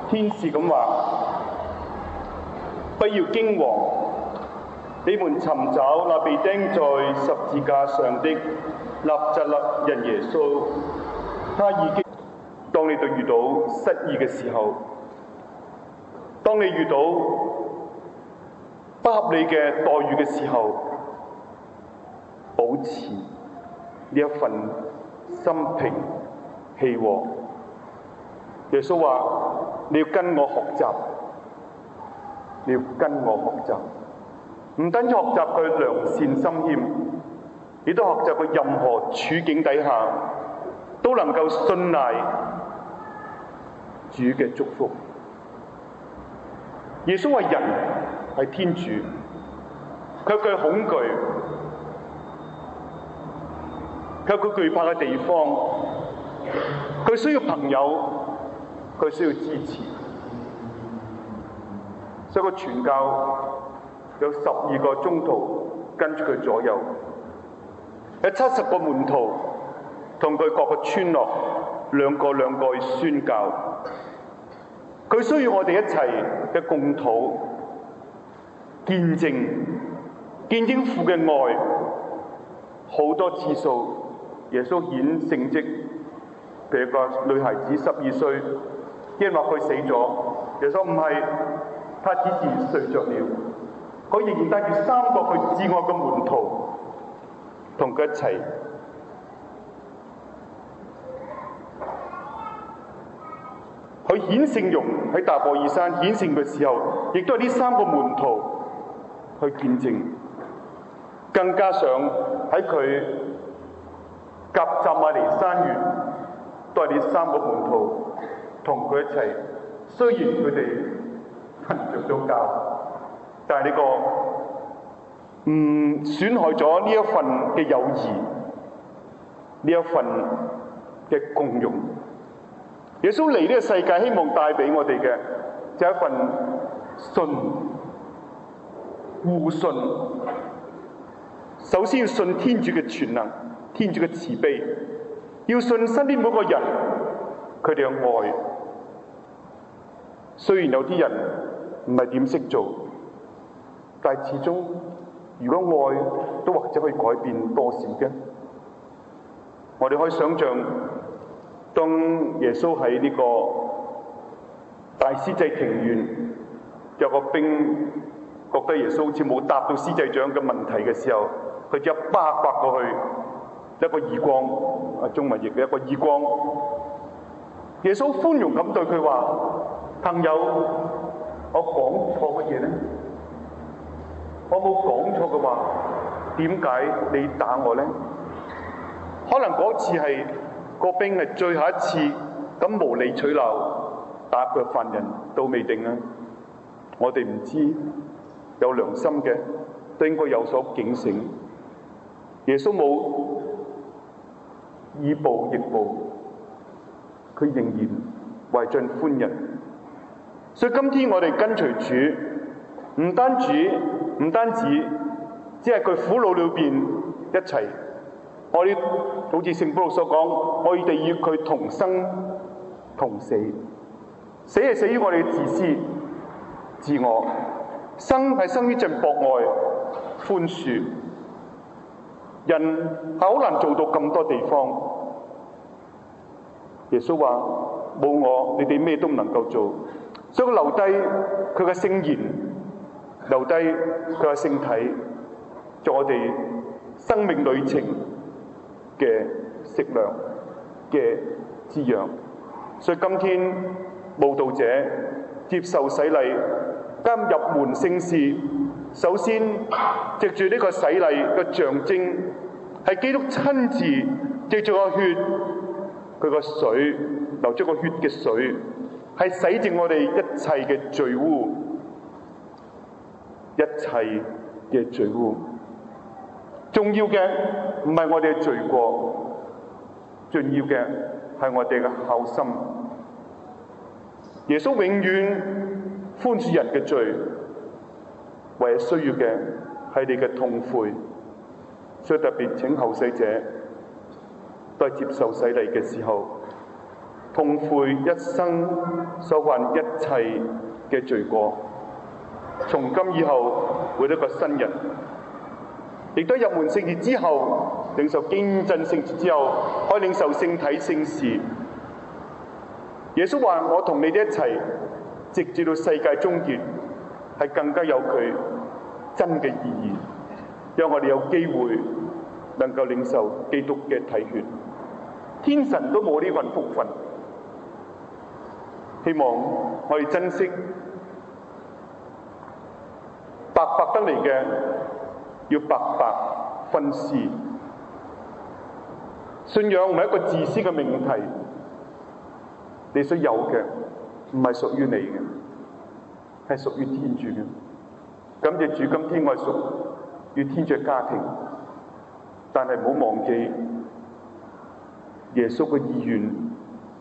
天使咁話：不要驚惶，你們尋找那被釘在十字架上的納匝肋人耶穌，他已經。當你遇到失意嘅時候，當你遇到不合理嘅待遇嘅時候，保持呢一份心平氣和。耶穌話：你要跟我學習，你要跟我學習，唔單止學習佢良善心謙，亦都學習佢任何處境底下都能夠信賴主嘅祝福。耶穌係人，係天主，佢有佢恐懼，佢有佢懼怕嘅地方，佢需要朋友，佢需要支持。所以個傳教有12個宗徒跟住佢左右，有70個門徒同佢各個村落兩個去宣教。佢需要我哋一齊嘅共禱，見證父嘅愛。好多次數，耶穌顯聖蹟，譬如個女孩子12歲，因為佢死咗，耶穌唔係，他只是睡着了。佢仍然帶住3個佢至愛嘅門徒同佢一齊。佢顯聖容喺達博爾山顯聖嘅時候，亦都係呢3個門徒去見證。更加上喺佢革責瑪尼山園，都係呢3個門徒同佢一齊。雖然佢哋瞓着咗覺，但係呢個唔損害咗呢一份嘅友誼，呢一份嘅共融。耶穌嚟呢個世界，希望帶俾我哋嘅就係一份信，互信。首先要信天主嘅全能，天主嘅慈悲，要信身邊每個人佢哋嘅愛。雖然有啲人唔係點識做，但係始終如果愛都或者可以改變多少嘅。我哋可以想象，當耶穌喺呢個大司祭庭園，有個兵覺得耶穌好似冇答到司祭長嘅問題嘅時候，佢就一巴刮過去，一個耳光，中文譯嘅一個耳光。耶穌寬容咁對佢話：朋友，我講錯乜嘢呢？我冇講錯嘅話，點解你打我呢？可能嗰次係個兵係最後一次咁無理取鬧打佢犯人都未定啊！我哋唔知，有良心嘅都應該有所警醒。耶穌冇以暴易暴，佢仍然懷盡寬仁。所以今天我哋跟隨主，唔單止只係佢苦惱裏邊一齊。我哋好似聖保祿所講，我哋與佢同生同死，死係死於我哋嘅自私、自我，生係生於盡博愛、寬恕。人係好難做到咁多地方。耶穌話：冇我，你哋咩都唔能夠做。所以佢留低佢嘅聖言，留低佢嘅聖體，做我哋生命旅程嘅食糧嘅滋養。所以今天慕道者接受洗禮，加入門聖事，首先藉住呢個洗禮嘅象徵，係基督親自藉住個血，佢個水流出個血嘅水，係洗淨我哋一切嘅罪污，一切嘅罪污。重要嘅唔係我哋嘅罪過，重要嘅係我哋嘅孝心。耶穌永遠寬恕人嘅罪，唯一需要嘅係你嘅痛悔。所以特別請後世者都係接受洗禮嘅時候， 痛悔一生所犯一切嘅罪過，從今以後活一個新人。亦都入門聖潔之後，領受堅振聖潔之後，可以領受聖體聖事。耶穌話：我同你哋一齊，直至到世界終結，係更加有佢真嘅意義，讓我哋有機會能夠領受基督嘅體血。天神都冇呢份福分，希望我哋珍惜白白得嚟嘅，要白白分施。信仰唔係一個自私嘅命題，你所有嘅唔係屬於你嘅，係屬於天主嘅。感謝主，今天我係屬於天主嘅家庭，但係唔好忘記耶穌嘅意願